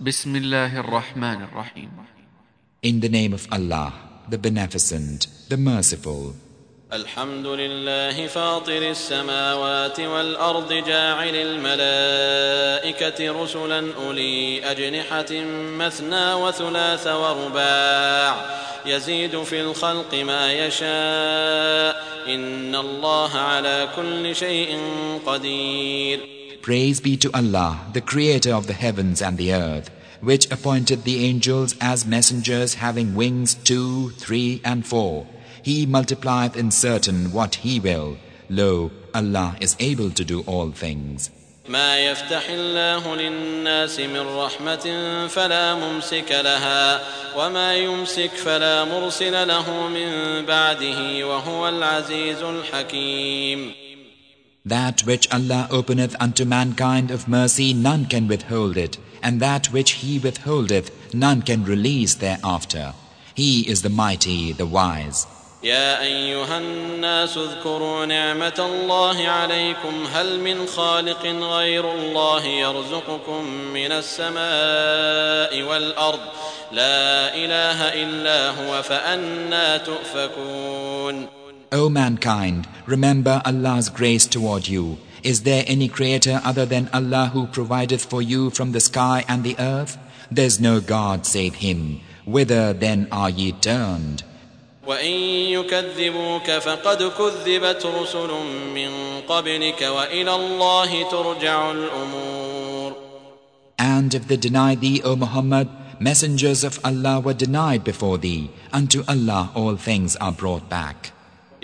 Bismillahir Rahmanir Rahim. In the name of Allah, the Beneficent, the Merciful. الحمد لله فاطر السماوات والأرض جاعل الملائكة رسلا أولي أجنحة مثنى وثلاث ورباع يزيد في الخلق ما يشاء إن الله على كل شيء قدير. Praise be to Allah, the Creator of the heavens and the earth, which appointed the angels as messengers having wings 2, 3, and 4. He multiplieth in certain what He will. Lo, Allah is able to do all things. ما يفتح الله للناس من رحمة فلا ممسك لها وما يمسك فلا مرسل له من بعده وهو العزيز الحكيم. That which Allah openeth unto mankind of mercy, none can withhold it, and that which He withholdeth, none can release thereafter. He is the mighty, the wise. يا أيها الناس اذكروا نعمة الله عليكم هل من خالق غير الله يرزقكم من السماء والأرض لا إله إلا هو فأنى تؤفكون. O mankind, remember Allah's grace toward you. Is there any creator other than Allah who provideth for you from the sky and the earth? There's no God save Him. Whither then are ye turned? وإن يكذبوك فقد كذبت رسل من قبلك وإلى الله ترجع الأمور. And if they deny thee, O Muhammad, messengers of Allah were denied before thee. Unto Allah all things are brought back.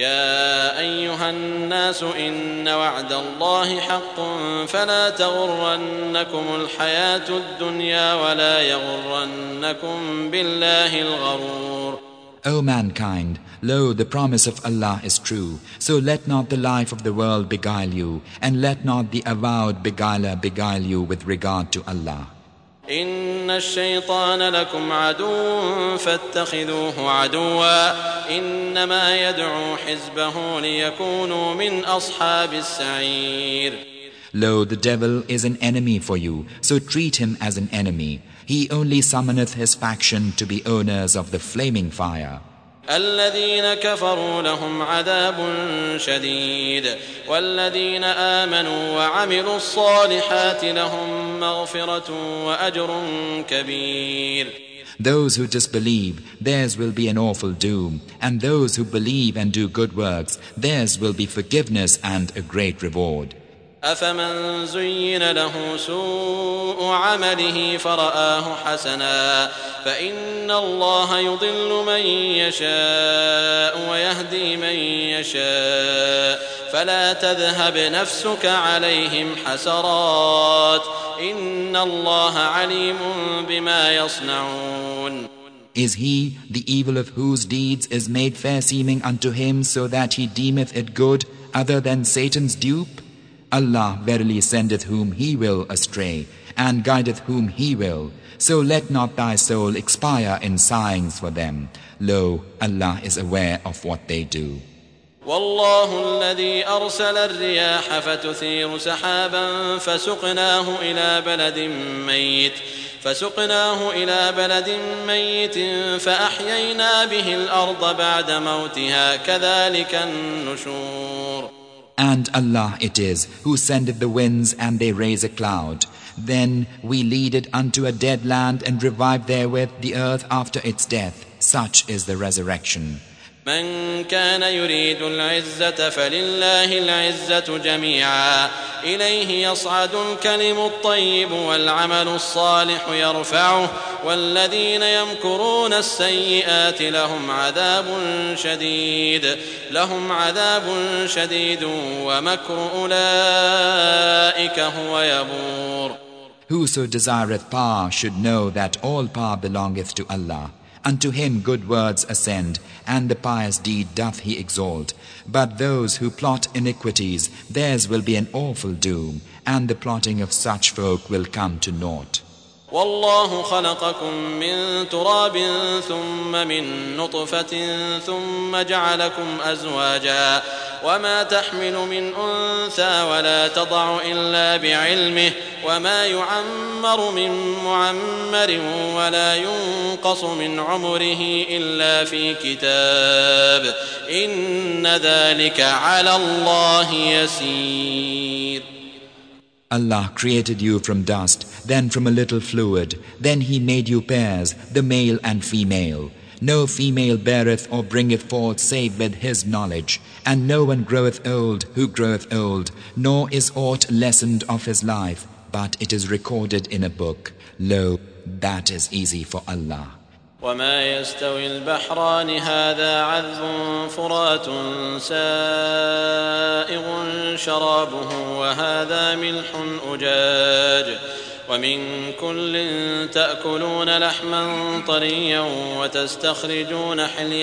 يا أيها الناس إن وعد الله حق فلا تغرنكم الحياة الدنيا ولا يغرنكم بالله الغرور. O mankind, lo, the promise of Allah is true, so let not the life of the world beguile you, and let not the avowed beguiler beguile you with regard to Allah. إن الشيطان لكم عدو فاتخذوه عدوا إنما يدعو حزبه ليكونوا من أصحاب السعير. Lo, the devil is an enemy for you, so treat him as an enemy. He only summoneth his faction to be owners of the flaming fire. الذين كفروا لهم عذاب شديد والذين آمنوا وعملوا الصالحات لهم مغفرة وأجر كبير. Those who disbelieve, theirs will be an awful doom, and those who believe and do good works, theirs will be forgiveness and a great reward. أفمن زين له سوء عمله فرآه حسنا فإن الله يضل من يشاء ويهدي من يشاء فلا تذهب نفسك عليهم حسرات إن الله عليم بما يصنعون. Is he, the evil of whose deeds is made fair seeming unto him, so that he deemeth it good, other than Satan's dupe? Allah verily sendeth whom He will astray, and guideth whom He will. So let not thy soul expire in sighings for them. Lo, Allah is aware of what they do. والله الذي أرسل الرياح فتثير سحابا فسقناه إلى بلد ميت فأحيينا به الأرض بعد موتها كذلك النشور. And Allah it is who sendeth the winds and they raise a cloud. Then we lead it unto a dead land and revive therewith the earth after its death. Such is the resurrection. من كان يريد العزة فلله العزة جميعا إليه يصعد الكلم الطيب والعمل الصالح يرفعه والذين يمكرون السيئات لهم عذاب شديد ومكر أولئك هو يبور. Whoso desireth power should know that all power belongeth to Allah. Unto Him good words ascend, and the pious deed doth He exalt. But those who plot iniquities, theirs will be an awful doom, and the plotting of such folk will come to naught. والله خلقكم من تراب ثم من نطفة ثم جعلكم أزواجا وما تحمل من أنثى ولا تضع إلا بعلمه وما يعمر من معمر ولا ينقص من عمره إلا في كتاب إن ذلك على الله يسير. Allah created you from dust, then from a little fluid. Then He made you pairs, the male and female. No female beareth or bringeth forth save with His knowledge. And no one groweth old who groweth old, nor is aught lessened of his life, but it is recorded in a book. Lo, that is easy for Allah. وما يستوي البحران هذا عذب فرات سائغ شرابه وهذا ملح أجاج ومن كل تأكلون لحما طريا وتستخرجون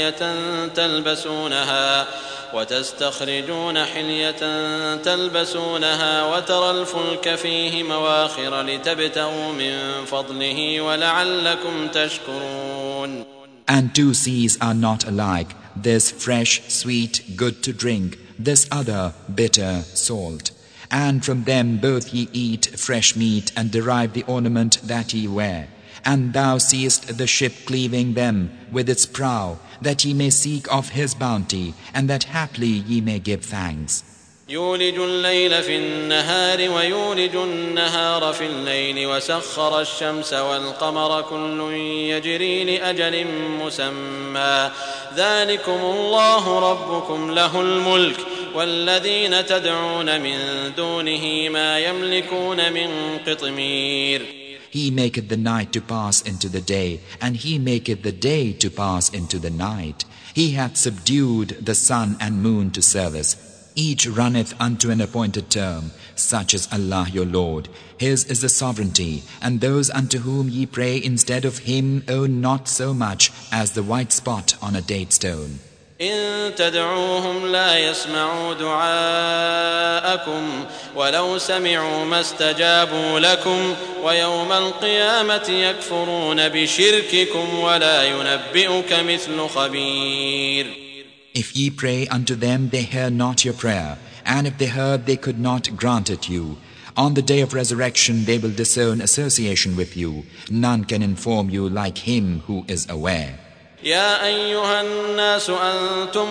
حلية تلبسونها وترى الفلك فيه مواخر لتبتغوا من فضله ولعلكم تشكرون. And two seas are not alike, this fresh, sweet, good to drink, this other bitter, salt. And from them both ye eat fresh meat and derive the ornament that ye wear. And thou seest the ship cleaving them with its prow, that ye may seek of His bounty, and that haply ye may give thanks. يولج الليل في النهار ويولج النهار في الليل وسخر الشمس والقمر كل يجري لأجل مسمى ذلكم الله ربكم له الملك والذين تدعون من دونه ما يملكون من قطمير. He maketh the night to pass into the day, and He maketh the day to pass into the night. He hath subdued the sun and moon to service. Each runneth unto an appointed term. Such is Allah your Lord. His is the sovereignty, and those unto whom ye pray instead of Him own not so much as the white spot on a date stone. إن تدعوهم لا يسمعوا دعاءكم ولو سمعوا ما استجابوا لكم ويوم القيامة يكفرون بشرككم ولا ينبئك مثل خبير. If ye pray unto them, they hear not your prayer, and if they heard, they could not grant it you. On the day of resurrection, they will disown association with you. None can inform you like Him who is aware. يا أيها الناس أنتم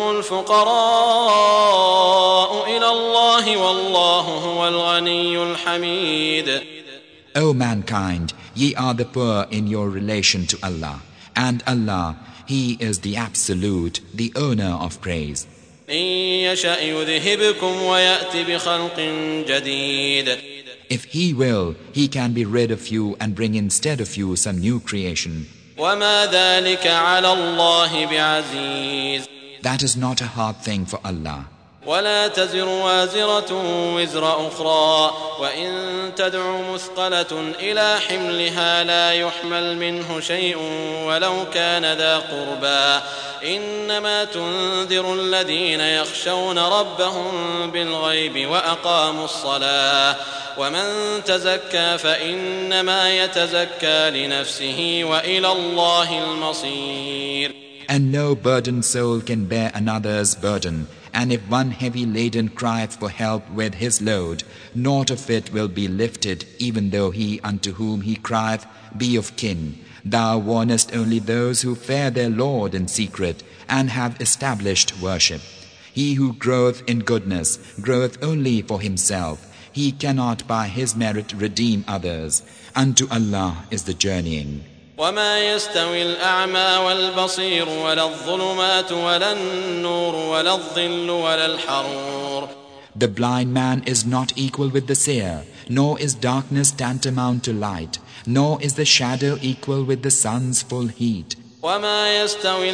الفقراء إلى الله والله هو الغني الحميد. O mankind, ye are the poor in your relation to Allah, and Allah, He is the Absolute, the owner of praise. إن يشأ يذهبكم ويأتي بخلق جديد. If He will, He can be rid of you and bring instead of you some new creation. وما ذلك على الله بعزيز. That is not a hard thing for Allah. ولا تزر وازرة وزر أخرى وإن تدع مثقلة إلى حملها لا يحمل منه شيء ولو كان ذا قربى إنما تنذر الذين يخشون ربهم بالغيب وأقاموا الصلاة ومن تزكى فإنما يتزكى لنفسه وإلى الله المصير. And no burdened soul can bear another's burden. And if one heavy laden crieth for help with his load, naught of it will be lifted, even though he unto whom he crieth be of kin. Thou warnest only those who fear their Lord in secret, and have established worship. He who groweth in goodness groweth only for himself. He cannot by his merit redeem others. Unto Allah is the journeying. وما يستوي الأعمى والبصير ولا الظلمات ولا النور ولا الظل ولا الحرور. The blind man is not equal with the seer, nor is darkness tantamount to light, nor is the shadow equal with the sun's full heat. وما يستوي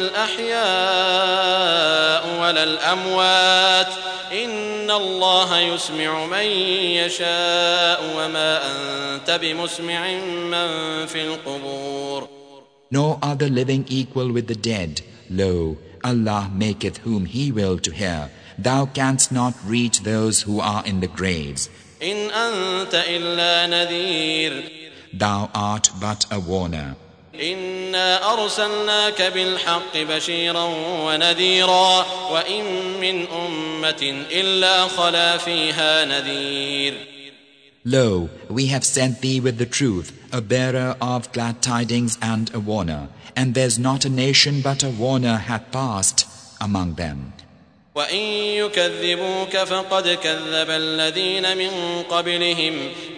الأحياء ولا الأموات إن الله يسمع من يشاء وما أنت بمسمع من في القبور. Nor are the living equal with the dead. Lo, Allah maketh whom He will to hear. Thou canst not reach those who are in the graves. إن أنت إلا نذير. Thou art but a warner. إنا أرسلناك بالحق بشيرا ونذيرا وإن من أمة إلا خلا فيها نذير. Lo, we have sent thee with the truth, a bearer of glad tidings and a warner, and there's not a nation but a warner hath passed among them. وإن يكذبوك فقد كذب الذين من قبلهم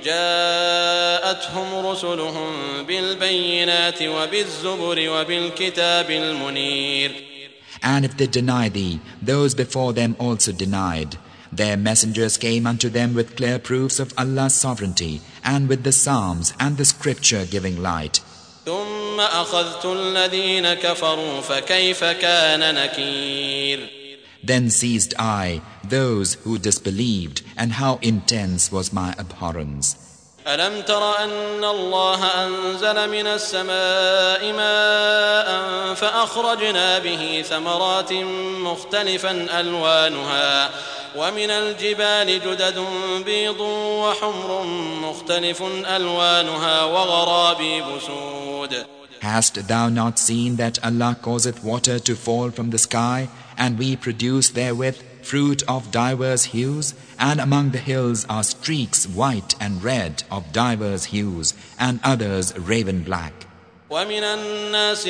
جاءتهم رسلهم بالبينات وبالزبر وبالكتاب المنير. And if they deny thee, those before them also denied. Their messengers came unto them with clear proofs of Allah's sovereignty, and with the Psalms and the scripture giving light. ثم أخذت الذين كفروا فكيف كان نكير. Then seized I those who disbelieved, and how intense was my abhorrence. ألم تر أن الله أنزل من السماء ماء فأخرجنا به ثمرات مختلفا ألوانها ومن الجبال جدد بيض وحمر مختلف ألوانها وغرابيب سود. Hast thou not seen that Allah causeth water to fall from the sky, and we produce therewith fruit of divers hues, and among the hills are streaks white and red of divers hues, and others raven black. ومن الناس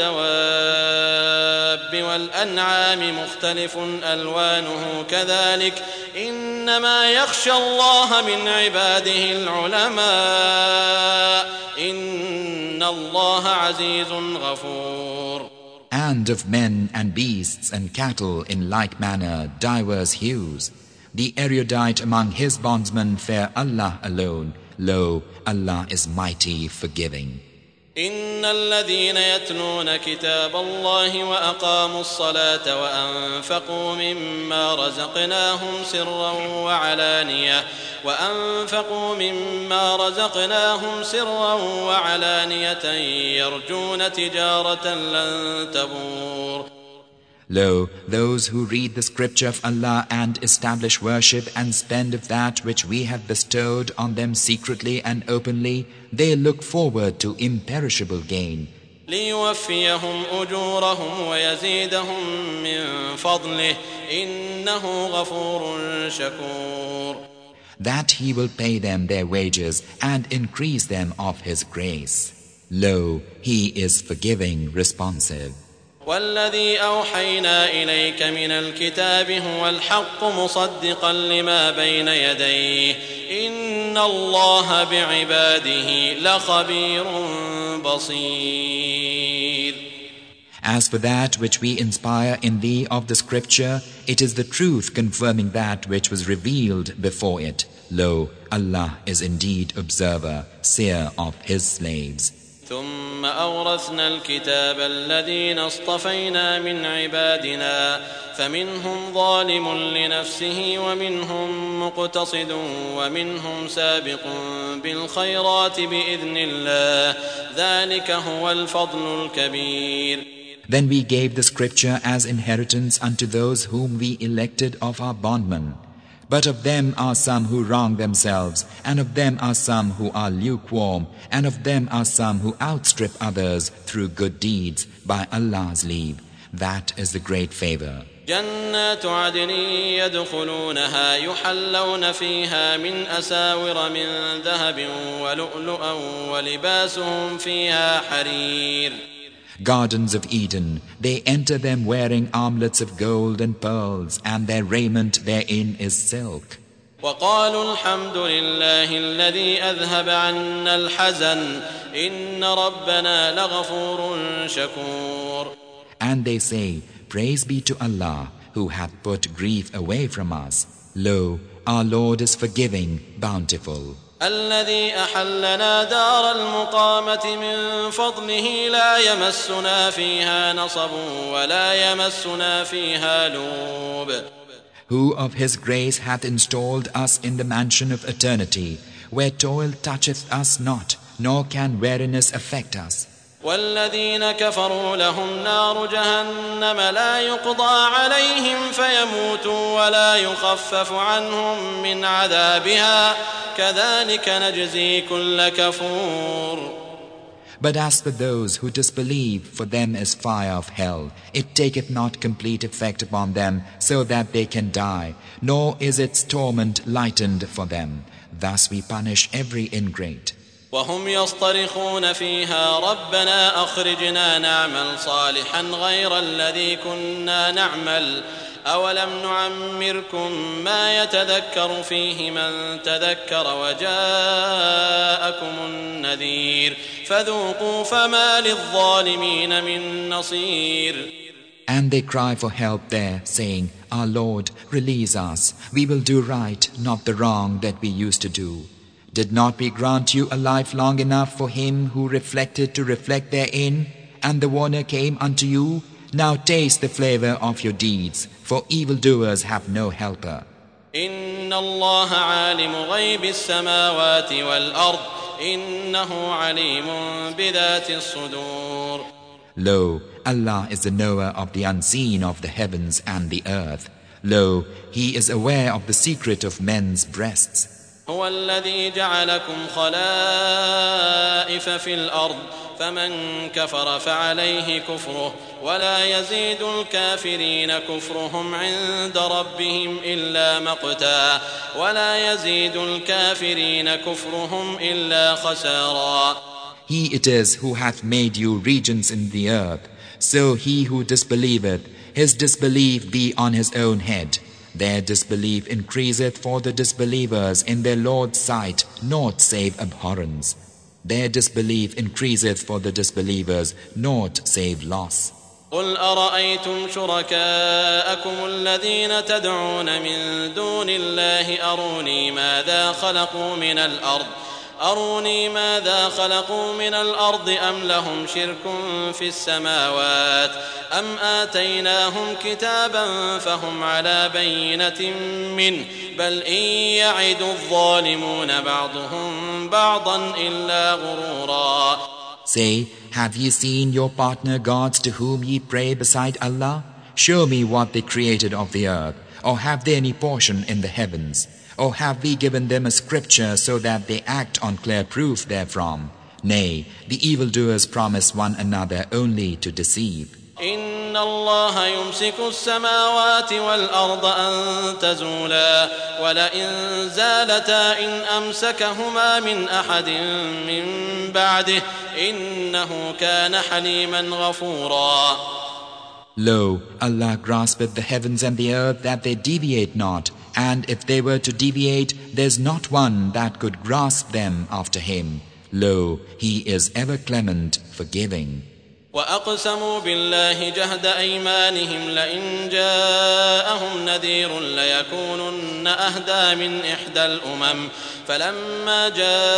والدواب والأنعام مختلف ألوانه كذلك إنما يخشى الله من عباده العلماء إن الله عزيز غفور. And of men and beasts and cattle in like manner divers hues. The erudite among his bondsmen fear Allah alone. Lo, Allah is mighty, forgiving. إن الذين يتلون كتاب الله وأقاموا الصلاة وأنفقوا مما رزقناهم سرا وعلانية يرجون تجارة لن تبور. Lo, those who read the scripture of Allah and establish worship and spend of that which we have bestowed on them secretly and openly, they look forward to imperishable gain. ليوفيهم أجورهم ويزيدهم من فضله إنه غفور شكور. That He will pay them their wages and increase them of His grace. Lo, He is forgiving, responsive. والذي أوحينا إليك من الكتاب هو الحق مصدقا لما بين يديه إن الله بعباده لخبير بصير. As for that which we inspire in thee of the scripture, it is the truth confirming that which was revealed before it. Lo, Allah is indeed observer, seer of His slaves. ثم أورثنا الكتاب الذين اصطفينا من عبادنا فمنهم ظالم لنفسه ومنهم مقتصد ومنهم سابق بالخيرات بإذن الله ذلك هو الفضل الكبير. Then we gave the scripture as inheritance unto those whom we elected of our bondmen. But of them are some who wrong themselves, and of them are some who are lukewarm, and of them are some who outstrip others through good deeds by Allah's leave. That is the great favor. جنات عدن يدخلونها يحلون فيها من أساور من ذهب ولؤلؤا ولباسهم فيها حرير. Gardens of Eden, they enter them wearing armlets of gold and pearls, and their raiment therein is silk. وقالوا الحمد لله الذي أذهب عنا الحزن إن ربنا لغفور شكور. And they say, Praise be to Allah, who hath put grief away from us. Lo, our Lord is forgiving, bountiful. الذي أحلنا دار المقامة من فضله لا يمسنا فيها نصب ولا يمسنا فيها لوب. Who of His grace hath installed us in the mansion of eternity, where toil toucheth us not, nor can weariness affect us. والذين كفروا لهم نار جهنم لا يقضى عليهم فيموتوا ولا يخفف عنهم من عذابها كذلك نجزي كل كفور. But as for those who disbelieve, for them is fire of hell. It taketh not complete effect upon them, so that they can die, nor is its torment lightened for them. Thus we punish every ingrate. وهم يصطرخون فيها ربنا أخرجنا نعمل صالحا غير الذي كنا نعمل أولم نعمركم ما يتذكر فيه من تذكر وجاءكم النذير فذوقوا فما للظالمين من نصير. And they cry for help there, saying, Our Lord, release us. We will do right, not the wrong that we used to do. Did not we grant you a life long enough for him who reflected to reflect therein, and the warner came unto you? Now taste the flavor of your deeds, for evildoers have no helper. إن الله عالم غيب السماوات والأرض إنه عليم بذات الصدور. Lo, Allah is the knower of the unseen of the heavens and the earth. Lo, He is aware of the secret of men's breasts. هو الذي جعلكم خلائف في الأرض فمن كفر فعليه كفره ولا يزيد الكافرين كفرهم عند ربهم إلا مقتا ولا يزيد الكافرين كفرهم إلا خسارا. He it is who hath made you regents in the earth. So he who disbelieveth, his disbelief be on his own head. Their disbelief increaseth for the disbelievers in their Lord's sight, naught save abhorrence. Their disbelief increaseth for the disbelievers, naught save loss. قل أرأيتم شركاءكم الذين تدعون من دون الله أروني ماذا خلقوا من الأرض أم لهم شرك في السماوات أم آتيناهم كتابا فهم على بينة منه بل إن يعد الظالمون بعضهم بعضا إلا غرورا. Say, have ye seen your partner gods to whom ye pray beside Allah? Show me what they created of the earth, or have they any portion in the heavens? Or have we given them a scripture so that they act on clear proof therefrom? Nay, the evildoers promise one another only to deceive. إن الله يمسك السماوات والأرض أن تزولا ولئن زالتا إن أمسكهما من أحد من بعده إنه كان حليما غفورا. Lo, Allah graspeth the heavens and the earth that they deviate not, and if they were to deviate, there's not one that could grasp them after him. Lo, He is ever clement, forgiving. وأقسموا بالله جهد أيمانهم لئن جاءهم نذير ليكونن أهدى من إحدى الأمم فلما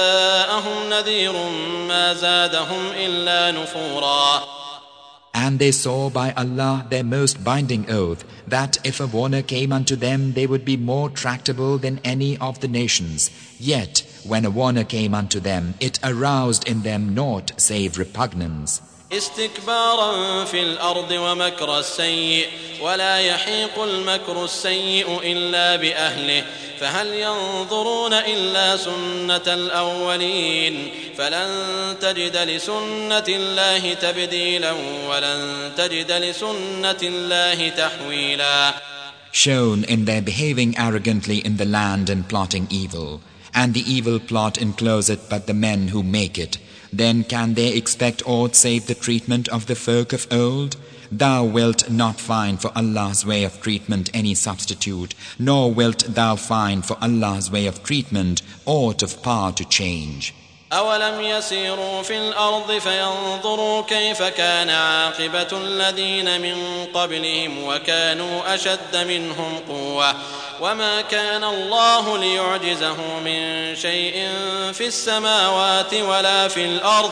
جاءهم نذير ما زادهم إلا نفورا. And they saw by Allah their most binding oath, that if a warner came unto them, they would be more tractable than any of the nations. Yet, when a warner came unto them, it aroused in them naught save repugnance. استكبارا في الأرض ومكر السيء ولا يحيق المكر السيء إلا بأهله فهل ينظرون إلا سنة الأولين فلن تجد لسنة الله تبديلا ولن تجد لسنة الله تحويلا. Shown in their behaving arrogantly in the land and plotting evil, and the evil plot encloseth but the men who make it. Then can they expect aught save the treatment of the folk of old? Thou wilt not find for Allah's way of treatment any substitute, nor wilt thou find for Allah's way of treatment aught of power to change. أولم يسيروا في الأرض فينظروا كيف كان عاقبة الذين من قبلهم وكانوا أشد منهم قوة وما كان الله ليعجزه من شيء في السماوات ولا في الأرض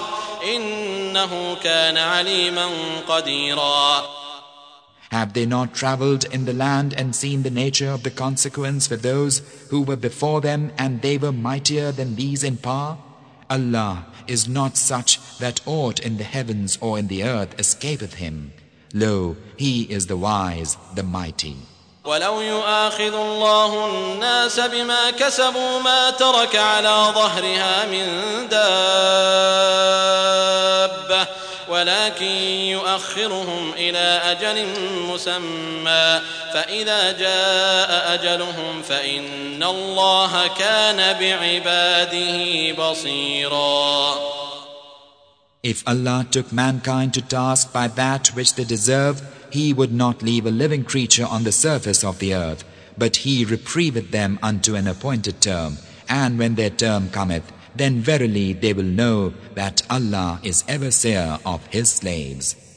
إنه كان عليما قديرا. Have they not traveled in the land and seen the nature of the consequence for those who were before them and they were mightier than these in power? Allah is not such that aught in the heavens or in the earth escapeth Him. Lo, He is the wise, the mighty. ولو يؤاخذ الله الناس بما كسبوا ما ترك على ظهرها من دابة ولكن يؤخرهم إلى أجل مسمى فإذا جاء أجلهم فإن الله كان بعباده بصيرا. If Allah took mankind to task by that which they deserve, He would not leave a living creature on the surface of the earth, but He reprieveth them unto an appointed term. And when their term cometh, then verily they will know that Allah is ever seer of His slaves.